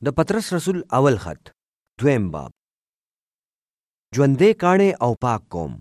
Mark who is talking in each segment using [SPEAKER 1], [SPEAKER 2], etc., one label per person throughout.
[SPEAKER 1] د پطرس رسول اول خط دویم باب. ژوندې کاڼې او پاک قوم.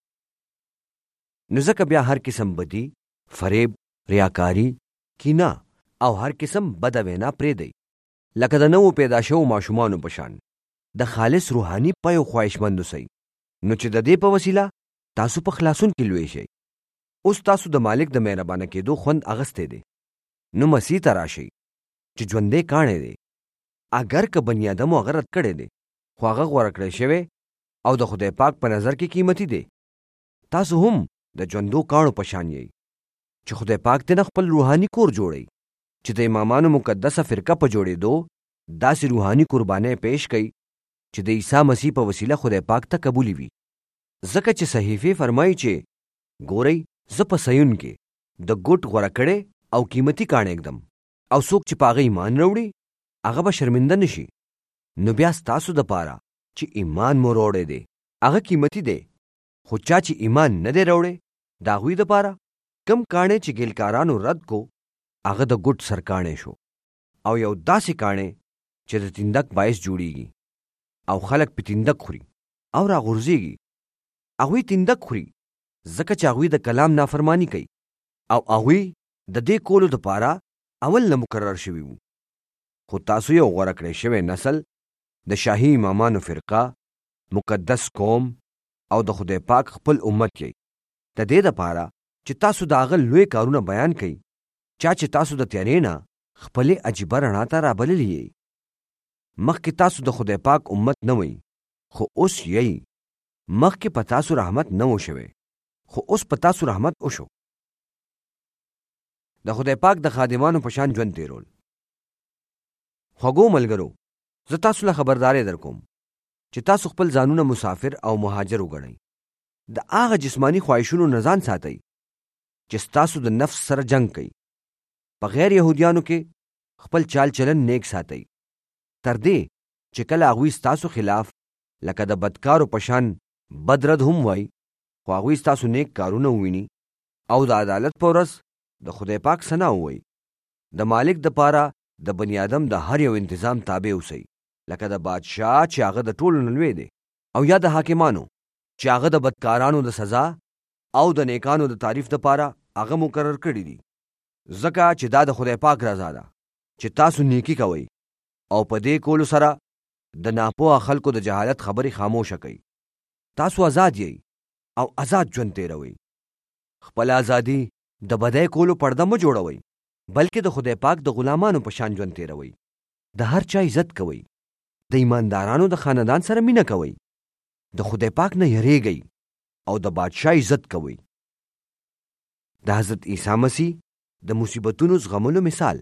[SPEAKER 1] نو ځکه بیا هر قسم بدي، فریب، ریاکاري، کینه او هر قسم بده وینا پرېږدئ، لکه د نوو پیدا شوو ماشومانو په شان د خالص روحاني پیو خواهشمند اوسئ، نو چې د دې په وسیله تاسو په خلاصون کې لوی شئ. اوس تاسو د مالک د مهربانه کېدو خوند اغستی دی، نو مسیح ته راشئ چې ژوندې کاڼی دی. اگر که بني ادمو هغه رد کړی دی، خو هغه غوره کړی شوی او د خدای پاک په نظر کې قیمتي دی. تاسو هم د ژوندو کاڼو په شان یئ چې خدای پاک ترنه خپل روحاني کور جوړئ، چې د امامانو مقدسه فرقه په جوړېدو داسې روحاني قربانۍ پیش کړئ چې د عیسی مسیح په وسیله خدای پاک ته قبولي وي. ځکه چې صحیفې فرمایي چې ګورئ زه په صیون کې د ګوټ غوره کړی او قیمتي کاڼی ږدم، او څوک چې په هغه ایمان راوړي هغه به شرمنده نشي. نو بیا ستاسو دپاره چې ایمان مو راوړی دی هغه قیمتي دی، خو چا چې ایمان نه دی راوړی د هغوی دپاره کم کاڼی چې ګیلکارانو رد کو هغه د ګوټ سرکاڼی شو، او یو داسې کاڼی چې د تندک باعث جوړیږي او خلک په تندک خوري او راغورځېږي. هغوی تندک خوري ځکه چې هغوی د کلام نافرمانی کوي، او هغوی د دې کولو دپاره اول نه مقرر شوي وو. خو تاسو یو غوره کړی شوی نسل، د شاهي امامانو فرقه، مقدس قوم او د خدای پاک خپل امت یئ، د دې دپاره چې تاسو د هغه لوی کارونه بیان کړئ چا چې تاسو د تیارې نه خپلې عجیبه رڼا ته رابللي یئ. مخکې تاسو د خدای پاک امت نه وئ، خو اوس یئ. مخکې په تاسو رحمت نه و شوی، خو اوس په تاسو رحمت وشو. د خدای پاک د خادمانو په شان ژوند تیرول. خوږو ملګرو، زه تاسو له خبرداری در کوم چې تاسو خپل ځانونه مسافر او مهاجر وګڼئ. د هغه جسمانی خواهشونو نه ځان ساتئ چې ستاسو د نفس سره جنگ کوي. په غیر یهودیانو کې خپل چال چلن نیک ساتئ، تر دې چې کله هغوی ستاسو خلاف لکه د بدکارو په شان بدرد هم وای، خو هغوی ستاسو نیک کارونه وویني او د عدالت په ورځ د خدای پاک ثنا ووایي. د مالک دپاره د بني آدم د هر یو انتظام تابع اوسئ، لکه د بادشاه چې هغه د ټولو نه لوی دی، او یا د حاکمانو چې هغه د بدکارانو د سزا او د نیکانو د تعریف دپاره هغه مقرر کړي دي. ځکه چې دا د خدای پاک رضا ده چې تاسو نیکی کوئ او په دې کولو سره د ناپوهه خلکو د جهالت خبرې خاموشه کوي. تاسو آزاد یئ او آزاد ژوند تیروئ. خپل ازادي د بدۍ کولو پرده مه جوړوئ، بلکې د خدای پاک د غلامانو په شان ژوند تیروئ. د هر چا عزت کوئ، د ایماندارانو د خاندان سره مینه کوئ، د خدای پاک نه یریږئ او د بادشاه عزت کوئ. د حضرت عیسی مسیح د مصیبتونو زغملو مثال.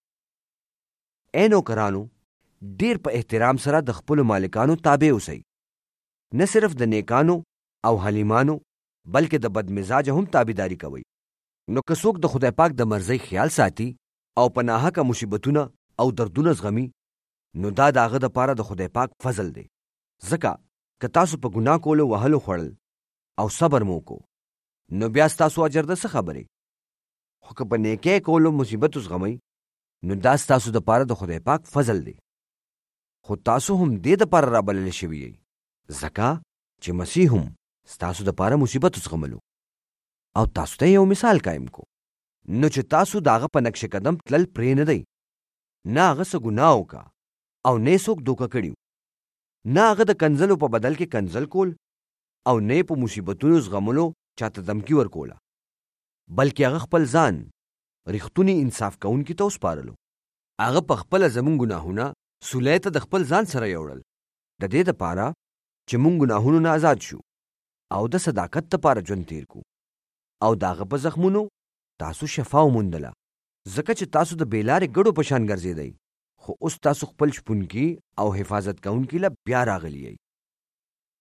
[SPEAKER 1] اے نوکرانو، ډیر په احترام سره د خپلو مالکانو تابع اوسئ، نه صرف د نیکانو او حلیمانو بلکې د بدمزاجه هم تابعداري کوئ. نو که څوک د خدای پاک د مرضۍ خیال ساتي او په ناحقه مصیبتونه او دردونه زغمي، نو دا د هغه دپاره د خدای پاک فضل دی. ځکه که تاسو په ګناه کولو وهلو خوړل او صبر مو کو، نو بیا ستاسو اجر د څه خبرې؟ خو که په نیکۍ کولو مصیبت زغمئ، نو دا ستاسو دپاره د خدای پاک فضل دی. خو تاسو هم دې دپاره رابلل شوي یئ ځکه چې مسیح هم ستاسو دپاره مصیبت زغملو او تاسو ته یو مثال قایم کو. نو چې تاسو د هغه په نقش قدم تلل پرې نه دی، نه هغه څه ګناه وکړه او نه څوک دوکه کړي، نه هغه د کنځلو په بدل کې کنځل کول او نه په مصیبتونو زغملو چاته دمکی ورکوله، بلکې هغه خپل ځان رښتونی انصاف کوونکي ته وسپارلو. هغه په خپله زموږ ګناهونه صلیب ته د خپل ځان سره یوړل، د دې دپاره چې موږ ګناهونو نه آزاد شو او د صداقت دپاره ژوند تیر کو. او د هغه په زخمونو تاسو شفا وموندله، ځکه چې تاسو د بېلارې ګډو په شان ګرځېدئ، خو اوس تاسو خپل شپونکي او حفاظت کوونکي له بیا راغلي یئ.